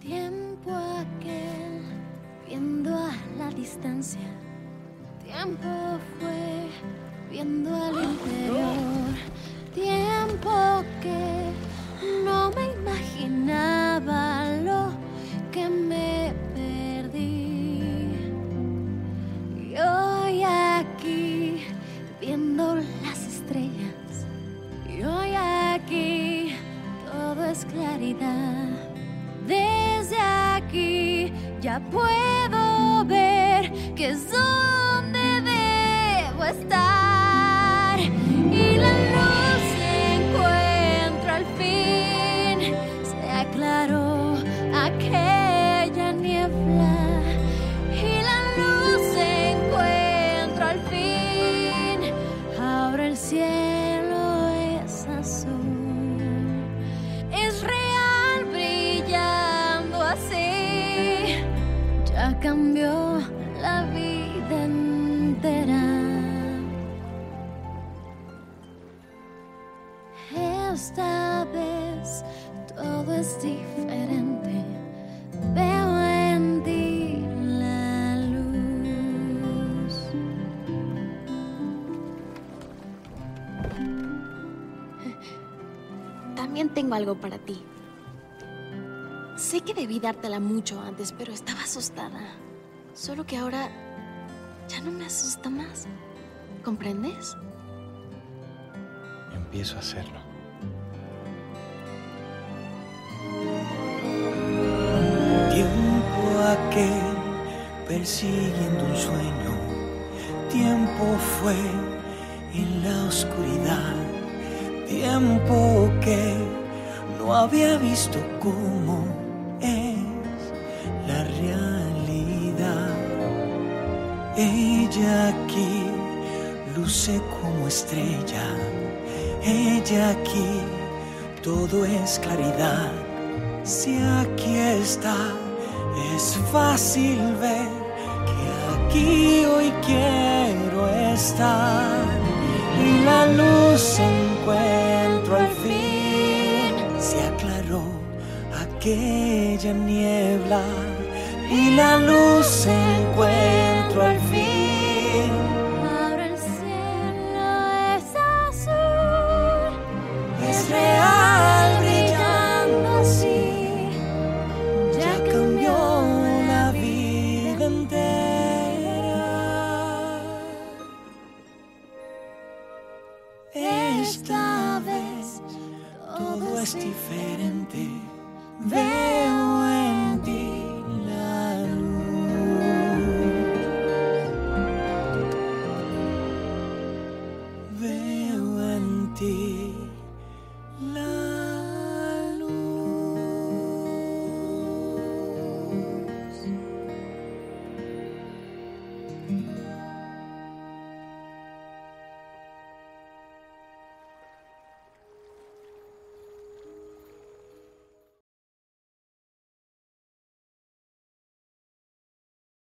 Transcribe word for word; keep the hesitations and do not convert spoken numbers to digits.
Tiempo aquel, viendo a la distancia. Tiempo fue, viendo al interior. Tiempo que no me imaginaba lo que me perdí. Y hoy aquí, viendo las estrellas. Y hoy aquí, todo es claridad. Desde aquí ya puedo ver que es donde debo estar. Y la luz se encuentra al fin. Se aclaró aquella niebla. Y la luz se encuentra al fin. Ahora el cielo es azul. Es real brillando así. Ya cambió la vida entera. Esta vez todo es diferente. Veo en ti la luz. También tengo algo para ti. Sé que debí dártela mucho antes, pero estaba asustada. Solo que ahora ya no me asusta más. ¿Comprendes? Empiezo a hacerlo. Tiempo aquel persiguiendo un sueño. Tiempo fue en la oscuridad. Tiempo que no había visto cómo es la realidad. Ella aquí luce como estrella. Ella aquí, todo es claridad. Si aquí está, es fácil ver que aquí hoy quiero estar. Y la luz se encuentro al fin. Se aclaró aquella niebla. Y la luz se encuentro al fin. Ahora el cielo es azul. Es real brillando así. Ya cambió la vida entera. Esta vez todo es diferente. Veo